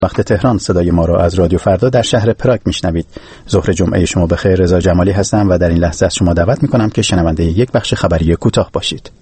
وقت تهران صدای ما را از رادیو فردا در شهر پراگ میشنوید. ظهر جمعه شما بخیر. رضا جمالی هستم و در این لحظه از شما دعوت میکنم که شنونده یک بخش خبری کوتاه باشید.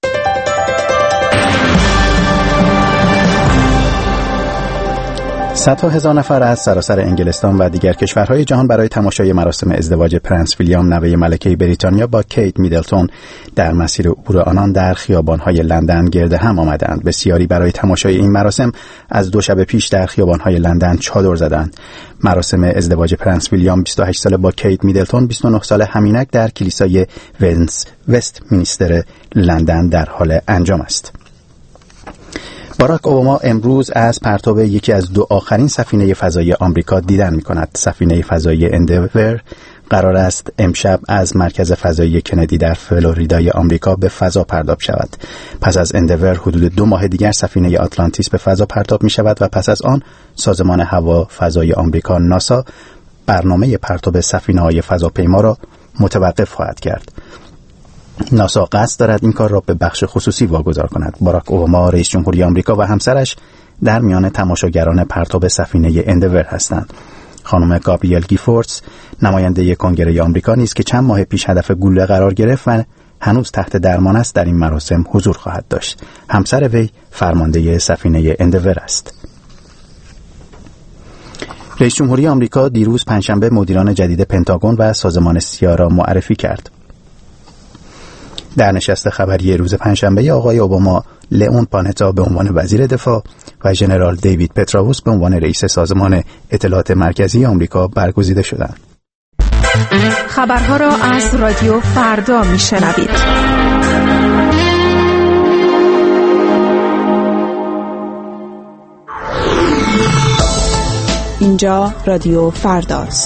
صدها هزار نفر از سراسر انگلستان و دیگر کشورهای جهان برای تماشای مراسم ازدواج پرنس ویلیام نوه ملکه بریتانیا با کیت میدلتون در مسیر عبور آنان در خیابان‌های لندن گرد هم آمدند. بسیاری برای تماشای این مراسم از 2 شب پیش در خیابان‌های لندن چادر زدند. مراسم ازدواج پرنس ویلیام 28 ساله با کیت میدلتون 29 ساله همینک در کلیسای وست مینستر لندن در حال انجام است. باراک اوباما امروز از پرتاب یکی از 2 آخرین سفینه فضایی آمریکا دیدن می‌کند. سفینه فضایی اندور قرار است امشب از مرکز فضایی کندی در فلوریدای آمریکا به فضا پرتاب شود. پس از اندور حدود 2 ماه دیگر سفینه آتلانتیس به فضا پرتاب می‌شود و پس از آن سازمان هوا فضای آمریکا ناسا برنامه پرتاب سفینه‌های فضاپیما را متوقف خواهد کرد. ناسا قصد دارد این کار را به بخش خصوصی واگذار کند. باراک اوباما رئیس جمهوری آمریکا و همسرش در میان تماشاگران پرتاب سفینه اندور هستند. خانم گابریل گیفورتس نماینده کنگره آمریکا نیز که چند ماه پیش هدف گلوله قرار گرفت و هنوز تحت درمان است در این مراسم حضور خواهد داشت. همسر وی فرمانده سفینه اندور است. رئیس جمهوری آمریکا دیروز پنجشنبه مدیران جدید پنتاگون و سازمان CIA را معرفی کرد. در نشست خبری روز پنجشنبه آقای اوباما لئون پانتا به عنوان وزیر دفاع و ژنرال دیوید پتراوس به عنوان رئیس سازمان اطلاعات مرکزی آمریکا برگزیده شدند. خبرها را از رادیو فردا میشنوید. اینجا رادیو فرداست.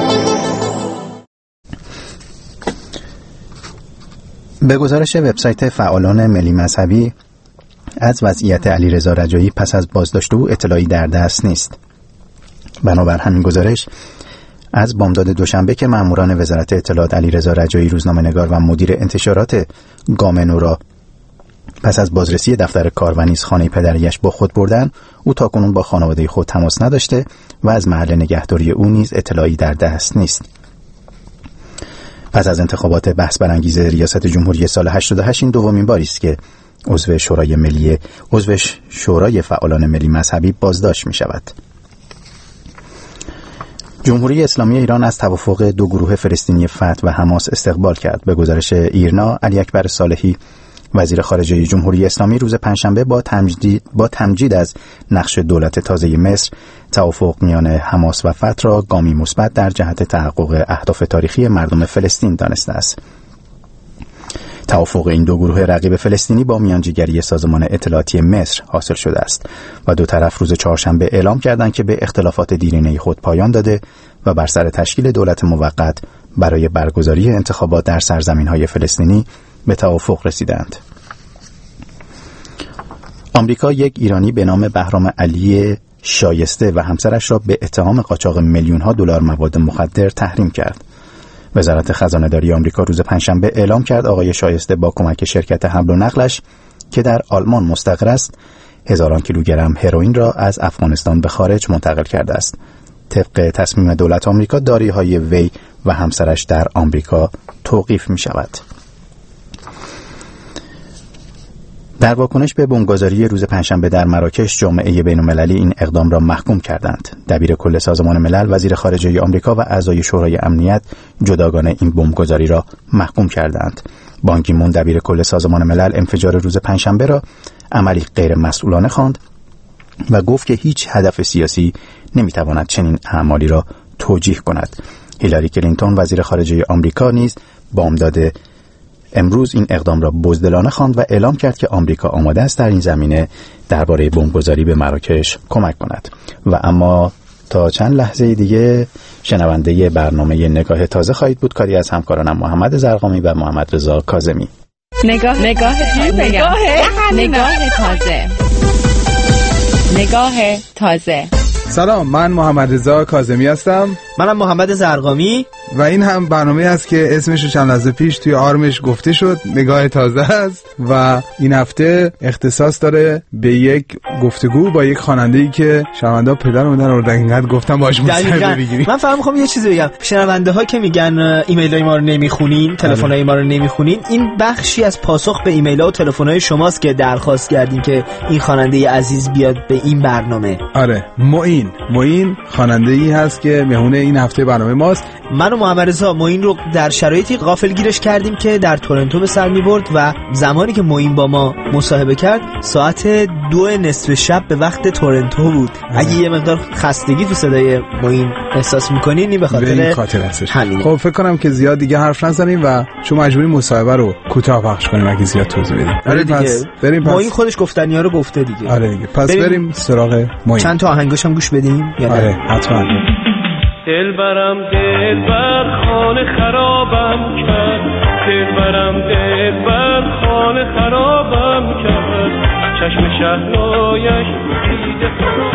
به گزارش وبسایت فعالان ملی مذهبی از وضعیت علیرضا رجایی پس از بازداشت او اطلاعی در دست نیست. بنابر همین گزارش از بامداد دوشنبه که ماموران وزارت اطلاعات علیرضا رجایی روزنامه‌نگار و مدیر انتشارات گام نورا پس از بازرسی دفتر کار و نیز خانه پدریش با خود بردن، او تاکنون با خانواده خود تماس نداشته و از محل نگهداری او نیز اطلاعی در دست نیست. پس از انتخابات بحث برانگیز ریاست جمهوری سال 88 این دومین باری است که عضو شورای فعالان ملی مذهبی بازداشت می شود. جمهوری اسلامی ایران از توافق 2 گروه فلسطینی فتح و حماس استقبال کرد. به گزارش ایرنا، علی اکبر صالحی وزیر خارجه جمهوری اسلامی روز پنجشنبه با تمجید از نقش دولت تازه مصر توافق میان حماس و فتح را گامی مثبت در جهت تحقق اهداف تاریخی مردم فلسطین دانسته است. توافق این 2 گروه رقیب فلسطینی با میانجیگری سازمان اطلاعاتی مصر حاصل شده است و 2 طرف روز چهارشنبه اعلام کردند که به اختلافات دیرینه خود پایان داده و بر سر تشکیل دولت موقت برای برگزاری انتخابات در سرزمین‌های فلسطینی به توافق رسیدند. آمریکا یک ایرانی به نام بهرام علی شایسته و همسرش را به اتهام قاچاق میلیون‌ها دلار مواد مخدر تحریم کرد. وزارت خزانه‌داری آمریکا روز پنجشنبه اعلام کرد آقای شایسته با کمک شرکت حمل و نقلش که در آلمان مستقر است، هزاران کیلوگرم هروئین را از افغانستان به خارج منتقل کرده است. طبق تصمیم دولت آمریکا داری‌های وی و همسرش در آمریکا توقیف می‌شود. در واکنش به بمبگذاری روز پنجشنبه در مراکش، جامعه بین‌المللی این اقدام را محکوم کردند. دبیر کل سازمان ملل، وزیر خارجه آمریکا و اعضای شورای امنیت جداگانه این بمبگذاری را محکوم کردند. بان کی مون دبیر کل سازمان ملل انفجار روز پنجشنبه را عملی غیر مسئولانه خواند و گفت که هیچ هدف سیاسی نمیتواند چنین اعمالی را توجیه کند. هیلاری کلینتون وزیر خارجه آمریکا نیز بامداد امروز این اقدام را بزدلانه خواند و اعلام کرد که آمریکا آماده است در این زمینه درباره بمبگذاری به مراکش کمک کند. و اما تا چند لحظه دیگه شنونده برنامه نگاه تازه خواهید بود، کاری از همکارانم محمد زرقامی و محمد رضا کاظمی. نگاه تازه. سلام، من محمد رضا کاظمی هستم منم محمد زرقامی و این هم برنامه است که اسمش چند لحظه پیش توی آرمش گفته شد، نگاه تازه است و این هفته اختصاص داره به یک گفتگو با یک خواننده‌ای که شنونده پدر مادر رو دقیقاً گفتم باهاش مصاحبه بگیریم. من فهم می‌خوام یه چیزی بگم. شنونده ها که میگن ایمیل‌های ما رو نمیخونین، تلفن‌های ما رو نمیخونین، این بخشی از پاسخ به ایمیل‌ها و تلفن‌های شماست که درخواست کردیم که این خواننده عزیز بیاد به این برنامه. آره، معین خواننده‌ای هست که مهمون این هفته برنامه ماست. من و محمد رضا معین رو در شرایطی غافلگیرش کردیم که در تورنتو به سر می‌برد و زمانی که معین با ما مصاحبه کرد ساعت 2:30 شب به وقت تورنتو بود. اگه یه مقدار خستگی تو صدای معین احساس می‌کنین این به خاطر هستش. همین. خب فکر کنم که زیاد دیگه حرف نزنیم و چون مجبوریم مصاحبه رو کوتاه پخش کنیم اگه زیاد توضیح بدیم. آره دیگه. بریم معین خودش گفتنی‌ها رو گفته دیگه. آره دیگه. پس بریم سراغ معین. چند تا آهنگش هم گوش بدیم یا آره حتما. دلبرم دلبر خانه خرابم کرد، دلبرم دلبر خانه خرابم کرد، چشم شهلایش دیده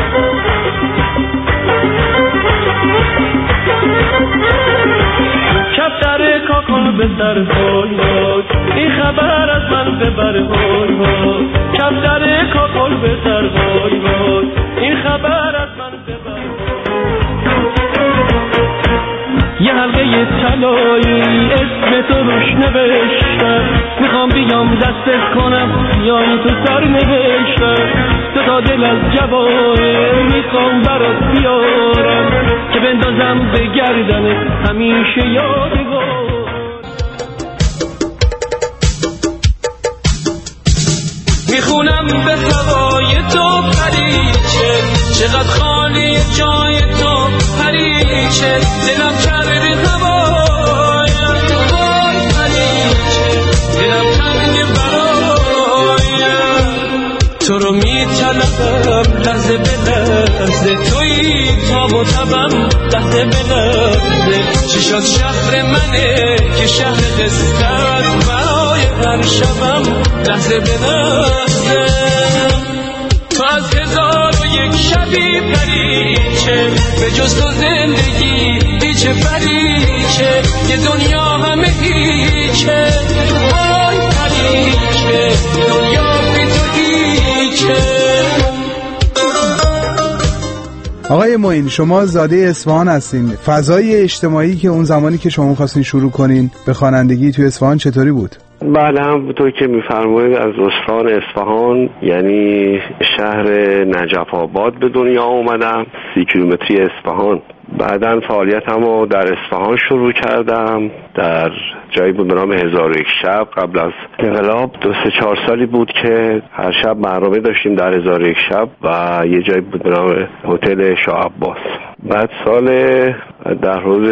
کفتر کاکل به سر های این خبر از من ببر های کفتر کاکل به سر های این خبر از من ببر. یه حلقه طلایی اسم تو روش نوشتم، میخوام بیام دستت کنم یا تو سر نوشتم، تو تا دل از جواهر میخوام برات بیارم که بندازم به گردنت همیشه یادگار. میخونم به هوای تو پریچه، چقدر خالی جای تو پریچه، دلم کرده هوایم پریچه، دلم تنگ برایم، تو رو میطلبم لحظه به لحظه، توی تاب و تبم لحظه به لحظه، چشات شهر منه که شهر قصت برای هر شبم لحظه به لحظه، تو از 1001 شبی پریچه، به جز تو زندگی هیچه پریچه، یه دنیا همه هیچه، وای پریچه، دنیا بی تو هیچه. آقای معین، شما زاده اصفهان هستین. فضای اجتماعی که اون زمانی که شما خواستین شروع کنین به خوانندگی توی اصفهان چطوری بود؟ بله، همونطور که میفرمایید از استان اصفهان، یعنی شهر نجف آباد به دنیا اومدم، 30 کیلومتری اصفهان. بعداً فعالیتم رو در اصفهان شروع کردم، در جایی بود به نام 1001 شب. قبل از انقلاب 2-4 سالی بود که هر شب برنامه داشتیم در 1001 شب و یه جایی بود به نام هتل شاه عباس. بعد در حدود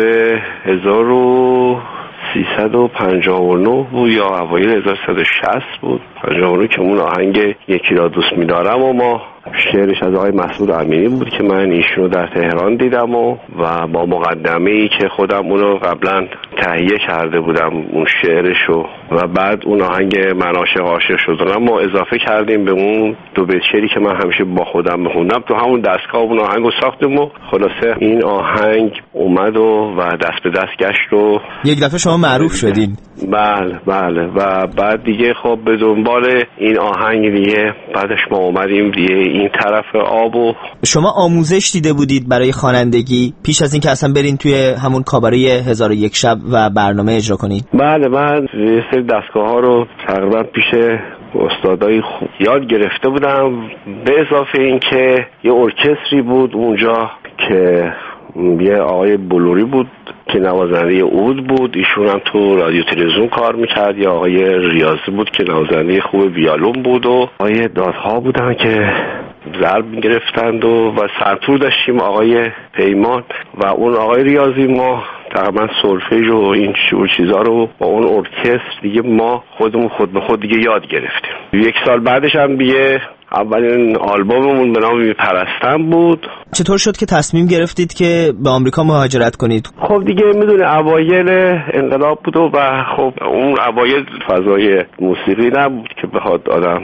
1359 بود یا اوایل 1160 بود 59 که اون آهنگ یکی را دوست می‌دارم و ما شعرش از آقای مسعود امینی بود که من ایشونو در تهران دیدم و با مقدمه‌ای که خودم اونو قبلا تهیه کرده بودم اون شعرشو و بعد اون آهنگ من عاشق شدم ما اضافه کردیم به اون 2 بیت شعری که من همیشه با خودم می‌خوندم تو همون دستگاه اون آهنگو ساختیم و خلاصه این آهنگ اومد و دست به دست گشت و یک دفعه شما معروف شدین. بله و بعد دیگه خب به دنبال این آهنگ دیگه بعدش ما اومدیم دیگه این طرف آبو. شما آموزش دیده بودید برای خوانندگی پیش از این که اصلا برین توی همون کاباره 1001 شب و برنامه اجرا کنید؟ بله، من یه سری دستگاه ها رو تقریبا پیش استادای خوب یاد گرفته بودم، به اضافه این که یه ارکستری بود اونجا که یه آقای بلوری بود که نوازنده عود بود، ایشون هم تو رادیو تلویزیون کار میکرد، یا آقای ریاضی بود که نوازنده خوب ویولون بود و آقای دادها بودن که ضرب میگرفتند و سرتور داشتیم آقای پیمان و اون آقای ریاضی. ما تقریبا سولفژ و این چیزا رو با اون ارکستر دیگه ما خودمون خود به خود دیگه یاد گرفتیم. 1 سال بعدش هم دیگه اولین آلبوممون به نام پرستم بود. چطور شد که تصمیم گرفتید که به آمریکا مهاجرت کنید؟ خب دیگه میدونی اوایل انقلاب بود و خب اون اوایل فضای موسیقی نبود که بخواد آدم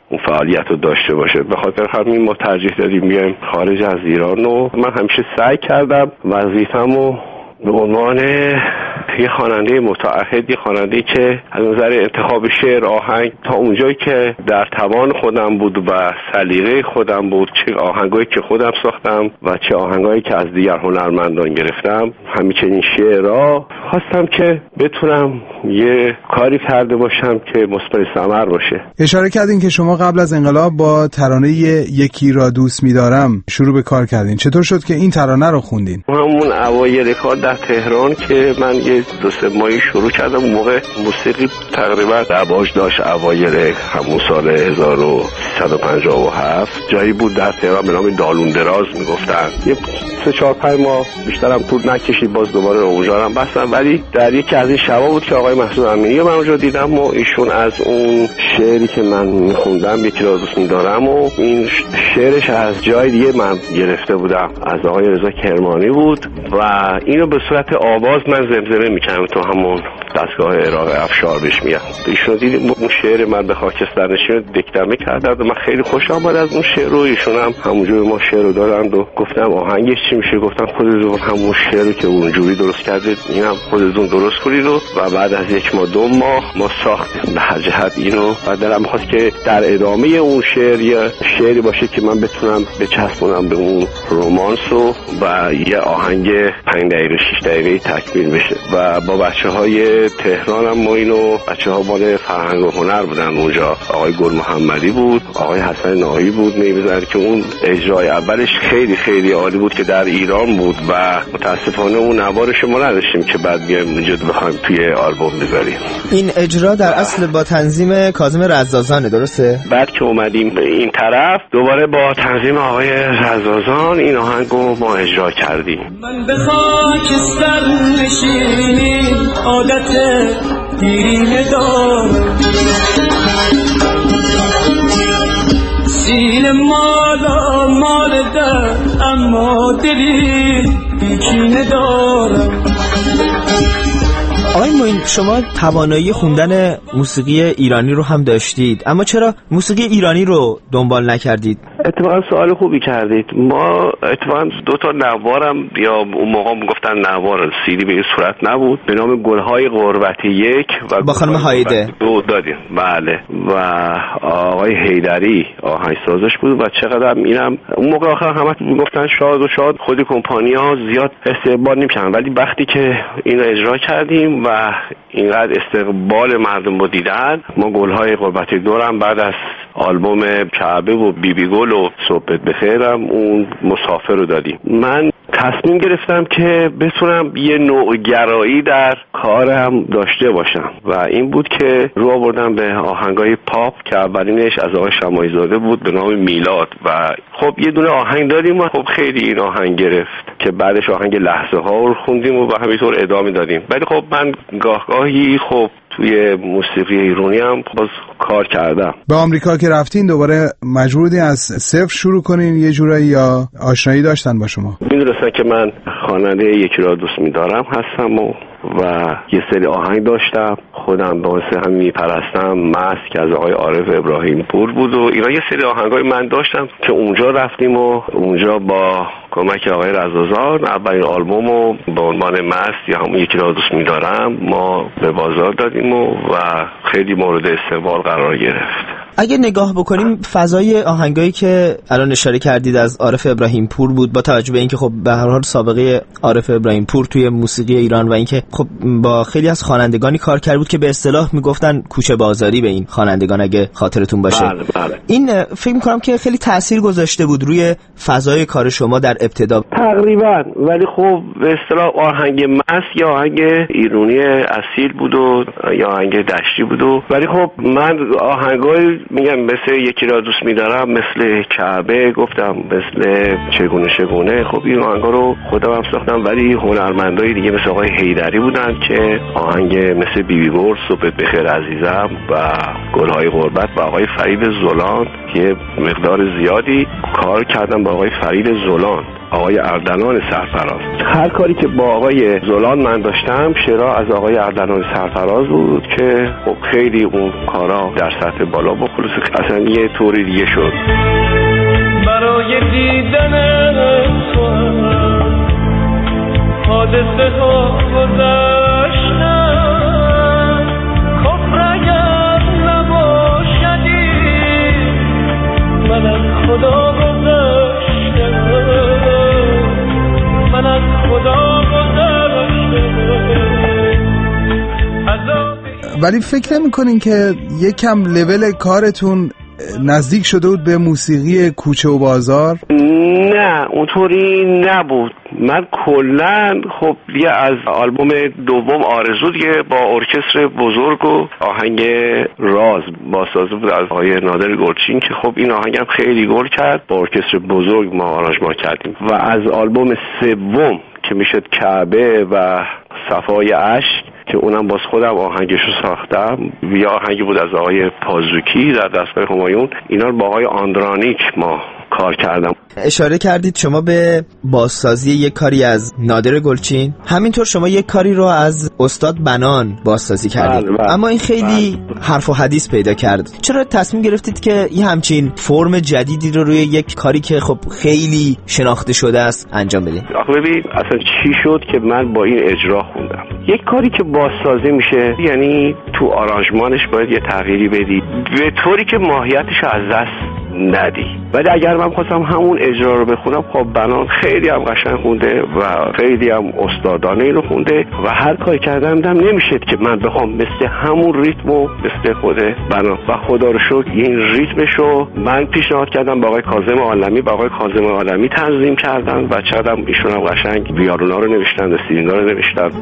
اون فعالیت رو داشته باشه. به خاطر همین ما ترجیح دادیم بیایم خارج از ایران و من همیشه سعی کردم وظیفه‌مو به عنوان یه خواننده متعهد، یه خواننده که از نظر انتخاب شعر، آهنگ تا اونجایی که در توان خودم بود و سلیقه خودم بود، چه آهنگایی که خودم ساختم و چه آهنگایی که از دیگر هنرمندان گرفتم، همچنین شعرها خواستم که بتونم یه کاری کرده باشم که مثمر ثمر باشه. اشاره کردین که شما قبل از انقلاب با ترانه یکی را دوست می‌دارم شروع به کار کردین. چطور شد که این ترانه رو خوندین؟ همون اوایل کار در تهران که من یه 2-3 ماهی شروع کردم، اون موقع موسیقی تقریبا رواج داشت. اوایل همون سال 1357 جایی بود در تهران به نام دالون دراز میگفتن. یه 3-4-5 ماه بیشترم طول نکشید، باز دوباره اونجا هم بستم. ولی در یکی از این شبا بود که آقای محسود امینی من اونجا دیدم و ایشون از اون شعری که من میخوندم یکی را دوست می‌دارم و این شعرش از جای دیگه من گرفته بودم، از آقای رضا کرمانی بود و اینو به صورت آواز من زمزمه میکنم تو همون دستگاه عراق افشار بهش میگم. ایشون دیدیم اون شعر من به خاکستر نشین دکترمه کردن و من خیلی خوشم اومد از اون شعر رو. ایشون هم همونجوری ما شعر رو دادند و گفتم آهنگش چی میشه؟ گفتم خودتون همون شعری که اونجوری درست کردید اینم خودتون درست کنید و بعد از 1 ماه 2 ماه ما ساختیم به هر جهت اینو و دلم می‌خواست که در ادامه اون شعر یه شعری باشه که من بتونم بچسبونم به اون رومانس و یه آهنگ 5 دقیقه 6 دقیقه تکمیل بشه. و با بچه‌های تهران هم ما اینو بچه‌ها مال فرهنگ و هنر بودن اونجا، آقای گل محمدی بود، آقای حسن ناهی بود می‌بزن که اون اجرای اولش خیلی خیلی عالی بود که در ایران بود و متاسفانه اون نوارش ما نداشتیم که بعد بیایم اونجا بخوایم توی آلبوم بذاریم. این اجرا در اصل با تنظیم کاظم رزازانه، درسته؟ بعد که اومدیم به این طرف دوباره با تنظیم آقای رزازان این آهنگو ما اجرا کردیم. من به خاکستر نشینی عادت دیرینه دارم، سینه مالا مال در اما دلی بیکینه دارم. آقای معین، شما توانایی خوندن موسیقی ایرانی رو هم داشتید، اما چرا موسیقی ایرانی رو دنبال نکردید؟ اتفاقا سوال خوبی کردید. ما اتفاقا 2 تا نوارم یا اون موقع میگفتن نوار CD به این صورت نبود، به نام گلهای غربت 1 و با خانم هایده 2 دادیم. بله. و آقای حیدری آهنگسازش بود و چقدر میرم اون موقع آخر همه میگفتن شاد و شاد، خود کمپانی‌ها زیاد استقبال نمی‌کردن، ولی وقتی که اینو اجرا کردیم و اینقدر استقبال مردم رو دیدن، ما گلهای غربت 2 هم بعد از آلبوم کعبه و بیبی گل و صبحت بخیرم اون مسافر رو دادیم. من تصمیم گرفتم که بتونم یه نوع گرایی در کارم داشته باشم و این بود که رو آوردم به آهنگای پاپ که اولینش از آقای شماعی زاده بود به نام میلاد و خب یه دونه آهنگ دادیم و خب خیلی این آهنگ گرفت که بعدش آهنگ لحظه ها رو خوندیم و همینطور ادامه دادیم. ولی خب من گاهی خب توی موسیقی ایرانی هم باز کار کردم. به آمریکا که رفتین دوباره مجبوری از صفر شروع کنین یه جورایی یا آشنایی داشتن با شما؟ میدونستن که من خواننده یکی را دوست می‌دارم هستم و یه سری آهنگ داشتم، خودم باعث هم میپرستم مست که از آقای عارف ابراهیم پور بود و اینا یه سری آهنگای من داشتم که اونجا رفتیم و اونجا با کمک آقای رزازان اولین آلبومو با عنوان مست یا همون یکی را دوست می‌دارم ما به بازار دادیم و خیلی مورد استقبال قرار گرفت. اگه نگاه بکنیم فضای آهنگایی که الان اشاره کردید از عارف ابراهیم پور بود، با توجه به اینکه خب به هر حال سابقه عارف ابراهیم پور توی موسیقی ایران و اینکه خب با خیلی از خوانندگانی کار کرده بود که به اصطلاح میگفتن کوچه بازاری به این خوانندگان اگه خاطرتون باشه. بله. این فکر می‌کنم که خیلی تأثیر گذاشته بود روی فضای کار شما در ابتدا تقریبا. ولی خب به اصطلاح آهنگ مست یا آهنگ ایرانی اصیل بود و یا آهنگ دشتی بود و ولی خب من آهنگای میگم مثل یکی را دوست می‌دارم، مثل کعبه گفتم، مثل چگونه خب این آهنگا رو خودم هم ساختم. ولی هنرمندای دیگه مثل آقای حیدری بودن که آهنگ مثل بیبی گل، صبحت بخیر عزیزم و گلهای غربت و آقای فرید زولان که مقدار زیادی کار کردم با آقای فرید زولان آقای اردلان سرفراز. هر کاری که با آقای زولان من داشتم شعرها از آقای اردلان سرفراز بود که خب خیلی اون کارا در سطح بالا با خلوص اصلا یه طوری دیگه شد. برای دیدن تو حادثه ها گذشتن، کفر اگر نباشدی من از خدا گذشتم، من از خدا گذشتم. ولی فکر نمی‌کنین که یکم لول کارتون نزدیک شده بود به موسیقی کوچه و بازار؟ نه اونطوری نبود. من کلن خب یه از آلبوم دوم آرزو دیگه با ارکستر بزرگ و آهنگ راز بازسازی بود از آقای نادر گلچین که خب این آهنگم خیلی گل کرد، با ارکستر بزرگ ما آرانژمان کردیم. و از آلبوم سوم که میشد کعبه و صفای اشک که اونم باز خودم آهنگشو ساختم، یه آهنگی بود از آقای پازوکی در دستگاه همایون، اینا رو با آقای آندرانیک ما کار کردم. اشاره کردید شما به بازسازی یک کاری از نادر گلچین، همینطور شما یک کاری رو از استاد بنان بازسازی کردید. اما این خیلی حرف و حدیث پیدا کرد. چرا تصمیم گرفتید که این همچین فرم جدیدی رو روی یک کاری که خب خیلی شناخته شده است انجام بدید؟ آخه ببین اصلا چی شد که من با این اجرا خوندم. یک کاری که بازسازی میشه یعنی تو آرانژمانش باید یه تغییری بدی به طوری که ماهیتش از دست ندی. ولی اگر من خواستم همون اجرا رو بخونم، خب بنان خیلی هم قشنگ خونده و خیلی هم استادانه اینو خونده و هر کاری کردم نمیشد که من بخوام مثل همون ریتمو مثل خود بنان. و خدا رو شکر این ریتمشو من پیشنهاد کردم با آقای کاظم عالمی، با آقای کاظم عالمی تنظیم کردن و چقدر ایشون هم قشنگ ویارونا رو نوشتن و سیرینا رو نوشتن.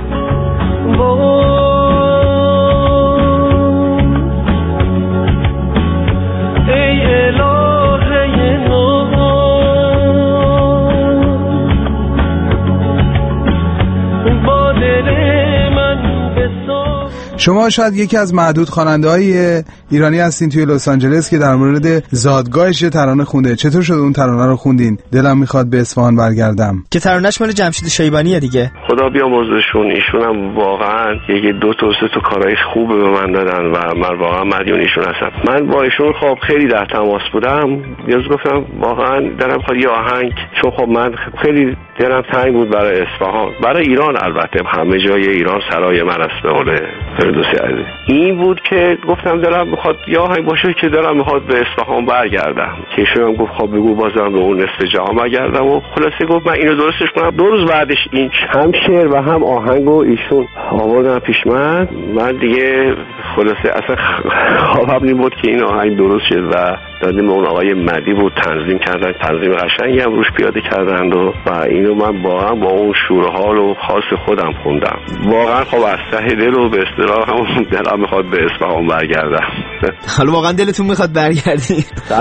شما شاید یکی از معدود خواننده‌های ایرانی هستین توی لس آنجلس که در مورد زادگاهش ترانه خونده. چطور شد اون ترانه رو خوندین؟ دلم میخواد به اصفهان برگردم، که ترانه‌اش مال جمشید شیبانیه دیگه. خدا بیامرزشون. ایشون هم واقعا یکی دو تا سه تا کارهای خوب به من دادن و من واقعا مدیون ایشون هستم. من با ایشون خب خیلی در تماس بودم. یاد گفتم واقعا دلم خواهد یه آهنگ، چون خب من خیلی دلم تنگ بود برای اصفهان، برای ایران. البته همه جای ایران سرای من است به قول فردوسی عزیز. این بود که گفتم دلم میخواد یا آهنگ باشه که دلم میخواد به اصفهان برگردم، که ایشون گفت خب بگو بازم به اون نصف جهان برگردم و خلاصه گفت من اینو درستش کنم. 2 روز بعدش این هم شعر و هم آهنگو ایشون آوردن پیش من دیگه خلاصه اصلا خوابم نمی‌برد که این آهنگ درست شد و دادیم اون آقای مدی بود تنظیم کردن، تنظیم قشنگی هم روش پیاده کردن و اینو من با اون شور و حال و خاص خودم خوندم. واقعا خب از ته دل و به اصطلاح همون دلم میخواد به اصفهان برگردم. حالا واقعا دلتون میخواد برگردی؟ 100%.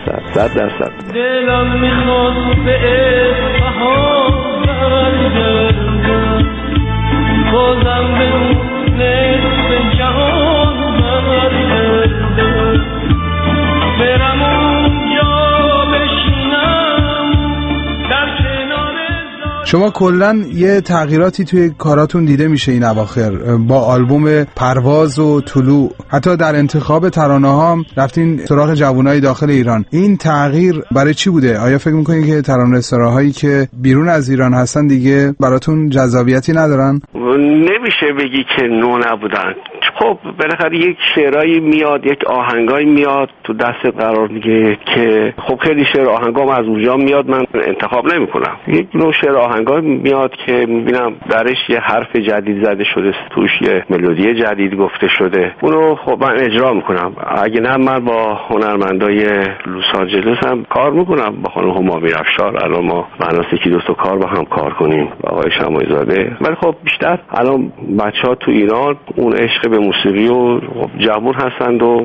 دلم میخواد به اصفهان برگردم، بازم به نصف جهان برگردم، برم اونجا بشینم در کنار. شما کلن یه تغییراتی توی کاراتون دیده میشه این اواخر با آلبوم پرواز و طلوع، حتی در انتخاب ترانه ها هم رفتین سراغ جوانای داخل ایران. این تغییر برای چی بوده؟ آیا فکر میکنید که ترانه‌سراهایی که بیرون از ایران هستن دیگه براتون جذابیتی ندارن؟ نمیشه بگی که نو نبودن. خب بالاخره یک شعرایی میاد، یک آهنگایی میاد تو دست قرار میگه که خب خیلی شعر آهنگام از اونجا میاد، من انتخاب نمیکنم. یک نوع شعر آهنگایی میاد که میبینم درش یه حرف جدید زده شده، توش یه ملودی جدید گفته شده، اونو خب من اجرا میکنم. اگه نه من با هنرمندای لس آنجلس هم کار میکنم، با خانم همامی افشار الان ما مناسب یکی دو تا کار با هم کار کنیم با آقای شماعی زاده. ولی خب بیشتر الان بچه‌ها تو ایران اون عشق به موسیقی و جوون هستند و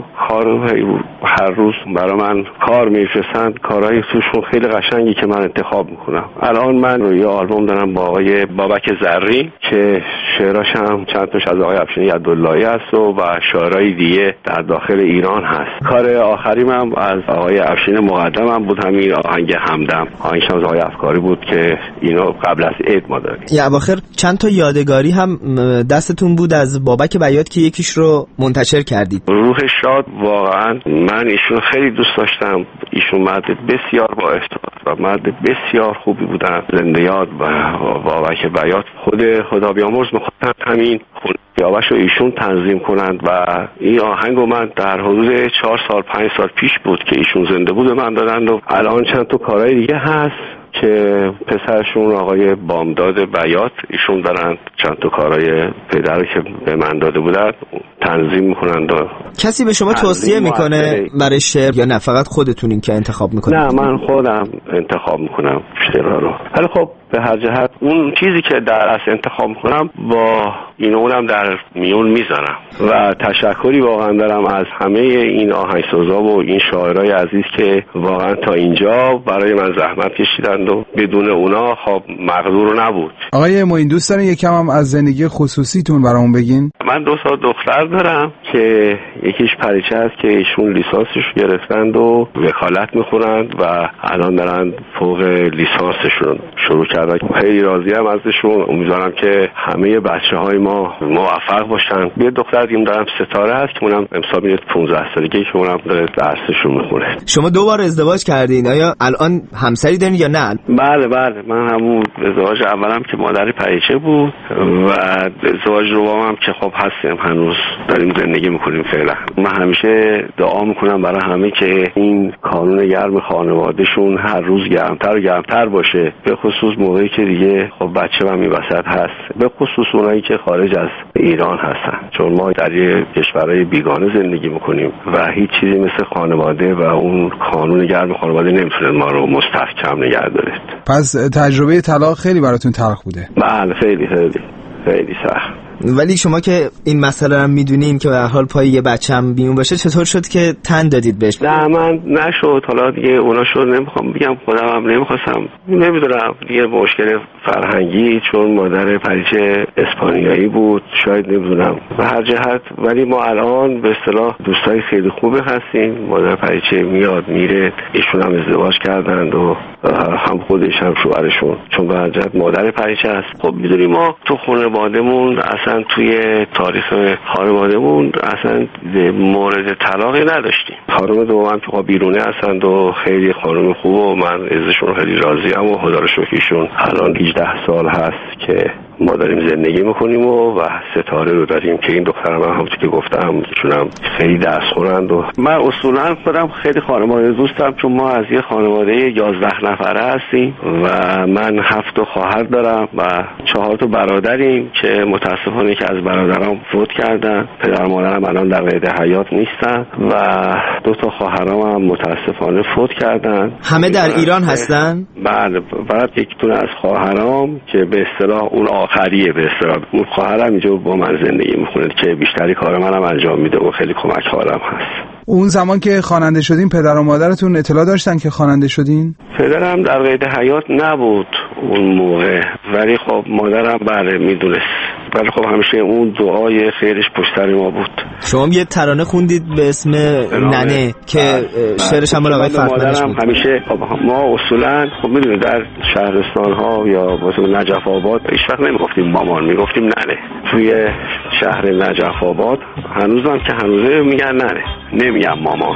هر روز برای من کار میفرستند، کارهای توشون خیلی قشنگی که من انتخاب میکنم. الان من یه آلبوم دارم با آقای بابک زرین که شعراش هم چند تاش از آقای افشین یداللهی هست و شاعرای دیگه در داخل ایران هست. کار آخریم هم از آقای افشین مقدم هم بود، همین آهنگ همدم، آهنگش هم از آقای افکاری بود که اینو قبل از عید ما داریم. یا اواخر چند تا یادگاری هم دستتون بود از بابک بیات که یکیش رو منتشر کردید. روح شاد، واقعا من ایشون خیلی دوست داشتم. ایشون مرد بسیار با افتخار و مرد بسیار خوبی بودن. زنده یاد و بابک بیات. خدا بیامرز می‌خواستم همین خونیابش رو ایشون تنظیم کنند و این آهنگو من در حدود 4 سال 5 سال پیش بود که ایشون زنده بود من دادن و الان چند تا کارهای دیگه هست که پسرشون آقای بامداد بیات ایشون دارن چند تا کارهای پدر که به من داده بودن تنظیم میکنند. کسی به شما توصیه میکنه برای شعر یا نه فقط خودتونین که انتخاب میکنید؟ نه، من خودم انتخاب میکنم شعرها رو. ولی خب به هر جهت اون چیزی که در اصل انتخاب میکنم با اونم در میون میذارم و تشکری واقعا دارم از همه این آهنگسازا و این شاعرای عزیز که واقعا تا اینجا برای من زحمت کشیدند و بدون اونا خب مقدور نبود. آقای معین دوست دارین یکم هم از زندگی خصوصیتون برامون بگین؟ من 2 تا دختر دارم که یکیش پریچه هست که ایشون لیسانسش گرفتند و وکالت میخونند و الان دارن فوق لیسانسشون شروع کردن. خیلی راضیم ازشون. امیدوارم که همه بچه‌های ما موفق باشن. یه دختر دیگه دارم ستاره هست که اونم امسال میاد 15 سالگی که اونم داره درسشو میخونه. شما 2 بار ازدواج کردین. آیا الان همسری دارین یا نه؟ بله من همون ازدواج اولم که مادر پریچه بود و ازدواج دومم که خب هستیم هنوز داریم زندگی میکنیم فعلا. من همیشه دعا میکنم برای همه که این کانون گرم خانوادهشون هر روز گرمتر و گرمتر باشه، به خصوص موقعی که دیگه خب بچه هم این وسط هست، به خصوص اونایی که خارج از ایران هستن، چون ما در یه کشورهای بیگانه زندگی میکنیم و هیچ چیزی مثل خانواده و اون کانون گرم خانواده نمیتونه ما رو مستحکم نگه داره. پس تجربه طلاق خیلی براتون تلخ بوده؟ بله خیلی سخت. ولی شما که این مسئله رو میدونین که به هر حال پای یه بچه‌م بیون باشه، چطور شد که تن دادید بهش؟ نه من نشد. حالا دیگه اونا شد، نمیخوام بگم، خودم هم نمیخواستم، نمیدونم دیگه مشکل فرهنگی، چون مادر پریچه اسپانیایی بود، شاید نمیدونم به هر جهت. ولی ما الان به اصطلاح دوستای خیلی خوبه هستیم. مادر پریچه میاد میره، ایشون هم ازدواج کردند و هم خودش هم شوهرشون، چون به هر جهت مادر پریچه است. خب میدونیم ما تو خانواده‌مون اصلا توی تاریخ خانواده‌مون اصلا مورد طلاقی نداشتیم. خانم دوم که بیرونه هستند و خیلی خانم خوبه و من ازشون خیلی راضیم و خدا رو شکرشون الان 18 سال هست که ما داریم زندگی میکنیم و ستاره رو داریم که این دخترم همونطور که گفتم ایشونم خیلی درس خوانند و من اصولا خودم خیلی خانواده دوستم، چون ما از یه خانواده 11 نفره هستیم و من 7 خواهر دارم و 4 برادریم که متاسفانه که از برادرام فوت کردن. پدر و مادرم الان در قید حیات نیستن و 2 خواهرام هم متاسفانه فوت کردن. همه در ایران هستن؟ بله، فقط یکیتون از خواهرام که به اصطلاح اون آخریه، به اصطلاح اون خواهرم اینجا با من زندگی میکنه که بیشتری کار منم انجام میده و خیلی کمک کارم هست. اون زمان که خواننده شدین پدر و مادرتون اطلاع داشتن که خواننده شدین؟ پدرم در قید حیات نبود اون موقع، ولی خب مادرم بله میدونست. ولی خب همیشه اون دعای خیرش پشت سر ما بود. شما یه ترانه خوندید به اسم ننه که شعرش هم آقای فرزانش بود. همیشه خب ما اصولا خب میدونید در شهرستان ها یا مثلا نجف آباد هیچ وقت نمیگفتیم مامان، میگفتیم ننه. توی شهر نجف آباد هنوزم که هنوزه میگن ننه، نمیگم مامان.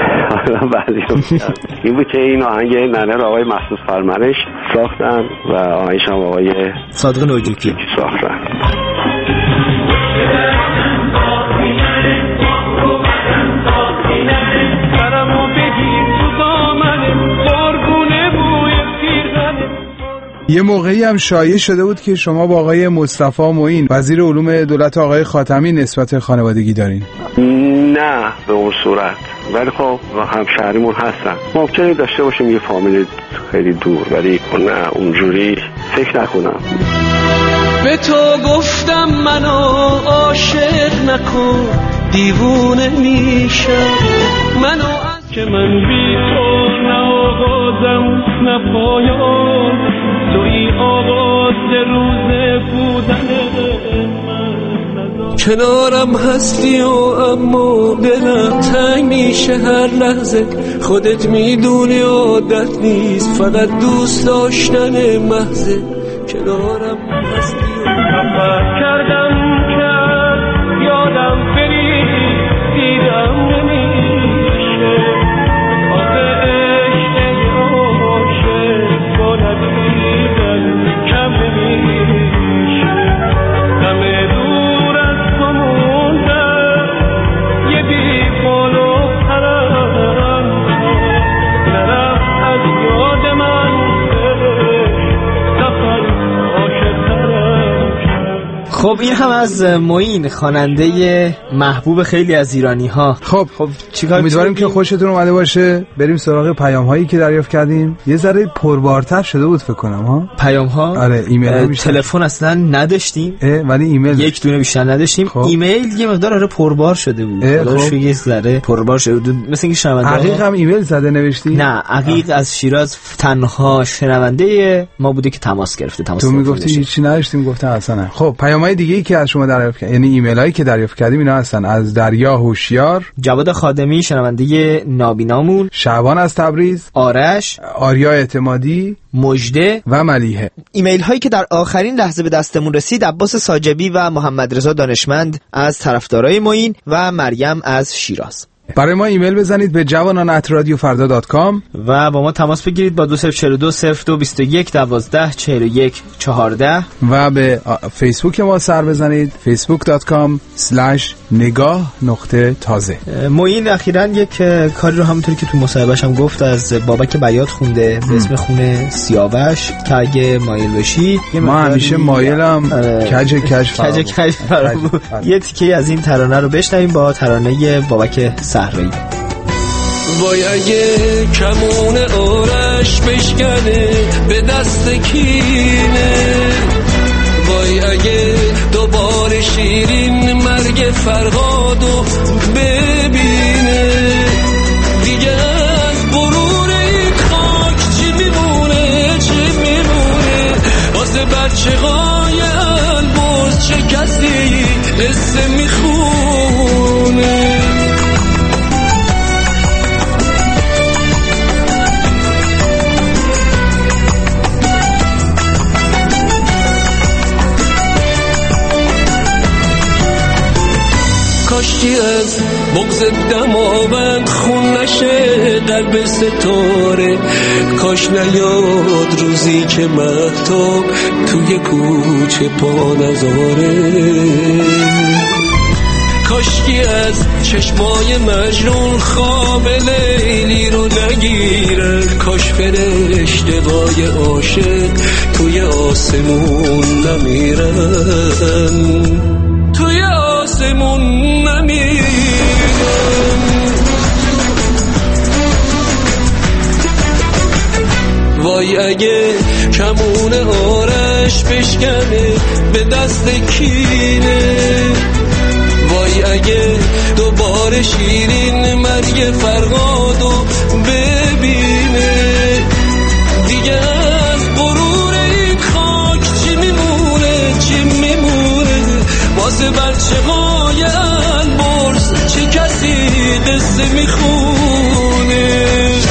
این بود که این آهنگ ننه رو آقای محسوس فرمانش ساختن و آهنگش هم آقای صادق نوجوکی ساختن. یه موقعی هم شایع شده بود که شما با آقای مصطفی معین وزیر علوم دولت آقای خاتمی نسبت خانوادگی دارین؟ نه به اون صورت، ولی خب همشهریمون هستن. ممکنه داشته باشیم یه فامیل خیلی دور، ولی نه اونجوری فکر نکنم. به تو گفتم منو عاشق نکن دیوونه میشم منو از که من بی تو نه آغازم نه پایان توی آغاز روز بودن من کنارم هستی و اما دلم تنگ میشه هر لحظه خودت میدونی عادت نیست فقط دوست داشتن محضه کنارم هستی و فکر کردم کرد یادم بری دیدم نمیشه آخه عشق عاشق با ندیدن کم نمیشه همه دور از تو موندم یه بی بال و پرم نرم از یاد من خب این هم از معین خواننده محبوب خیلی از ایرانی ها. خب امیدواریم که خوشتون اومده باشه. بریم سراغ پیام هایی که دریافت کردیم. یه ذره پربارتر شده بود فکر کنم ها پیام ها. آره ایمیل بیشتر. تلفن اصلا نداشتیم ولی ایمیل یک دونه بیشتر نداشتیم. خب. ایمیل یه مقدار پربار شده بود. خب یه ذره پربار شده بود مثل اینکه شنونده عقیق هم ایمیل زده نوشتی؟ نه عقیق از شیراز تنها شنونده ما بوده که تماس گرفته. تو میگفتی هیچی نداشتیم گفتم اصلا. خب پیام‌های دیگه‌ای که از شما دریافت کردیم یعنی ایمیل‌هایی که دریافت کردیم اینا هستن از دریا هوشیار، جواد خادمی شنونده نابینامون، شعبان از تبریز، آرش، آریا اعتمادی، مجده و ملیحه. ایمیل هایی که در آخرین لحظه به دستمون رسید عباس ساجبی و محمد رضا دانشمند از طرفدارای معین و مریم از شیراز. برای ما ایمیل بزنید به javanan@radiofarda.com و با ما تماس بگیرید با 2042 0221 12 41 14 و به فیسبوک ما سر بزنید facebook.com/نگاه_تازه. معین اخیراً یک کاری رو همونطوری که تو مصاحبهش هم گفت از بابک بیات خونده به اسم خونه سیاوش که اگه مایل بشی ما همیشه مایلم کج یه تیکه از این ترانه رو بشنویم با ترانه بابک صحرایی. وای اگه کمون آرش بشکنه به دست کینه وای اگه دوباره شیرین مرگ فرهادو ببینه دیگه از غرور این خاک چی میمونه واسه بچه های البرز چه کسی قصه میخونه کاشکی از بغض دماوند خون نشه قلب ستاره کاش نیاد روزی که مهتاب توی کوچه پا نذاره کاشکی از چشمای مجنون خواب لیلی رو نگیرن کاش فرشته‌های عاشق توی آسمون نمیرن توی آسمون نمیرن وای اگه کمون آرش بشکنه به دست کینه وای اگه دوباره شیرین مرگ فرهادو ببینه دیگه از غرور این خاک چی میمونه واسه بچه های البرز چه کسی قصه میخونه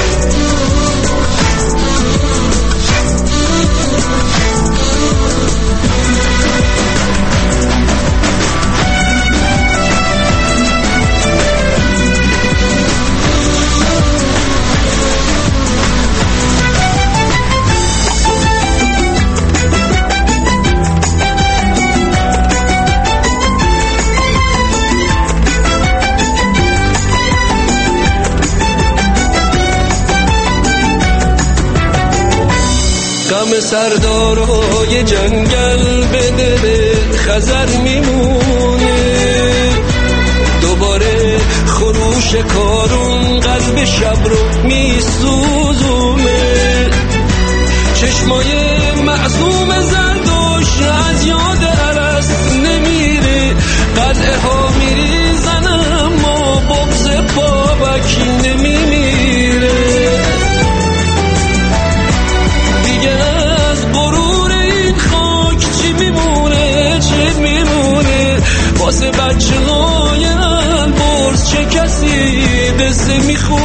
سردارای جنگل به دل خزر میمونه دوباره خروش کارون قلب شب رو میسوزونه چشمای معصوم زردوش از یاد بچه های البرز چه کسی قصه میخونه